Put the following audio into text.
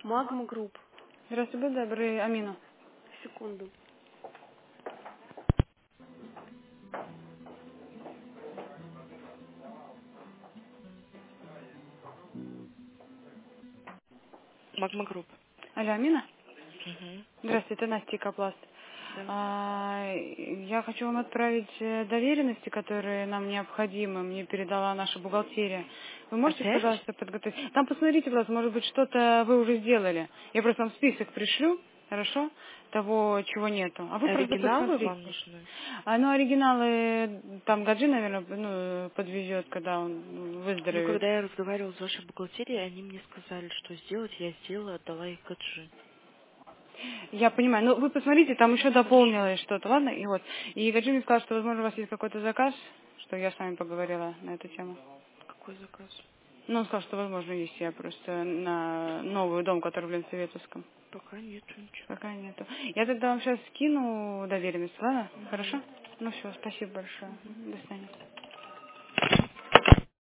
Магма Групп. Здравствуйте, будь добры, Амину. Секунду. Магма Групп. Алло, Амина? Угу. Здравствуйте, это Настя Икопласт. Да. Я хочу вам отправить доверенности, которые нам необходимы. Мне передала наша бухгалтерия. Вы можете, Опять? пожалуйста, подготовить? Там посмотрите, пожалуйста, может быть, что-то вы уже сделали. Я просто вам список пришлю, хорошо? Того, чего нету. А вы просто Оригиналы посмотрите. вам нужны? Ну, оригиналы, там Гаджи, наверное, подвезет, когда он Ну, выздоровеет. когда я разговаривала с вашей бухгалтерией, они мне сказали, что сделать, я сделала, отдала их Гаджи. Я понимаю. Ну, вы посмотрите, там еще дополнилось что-то, ладно? И вот. И Гаджи мне сказал, что, возможно, у вас есть какой-то заказ, что я с вами поговорила на эту тему. Какой заказ? Ну, он сказал, что, возможно, есть я просто на новый дом, который в Ленсоветовском. Пока нету ничего. Пока нету. Я тогда вам сейчас скину доверенность, ладно? Угу. Хорошо? Ну все, спасибо большое. Угу. До свидания.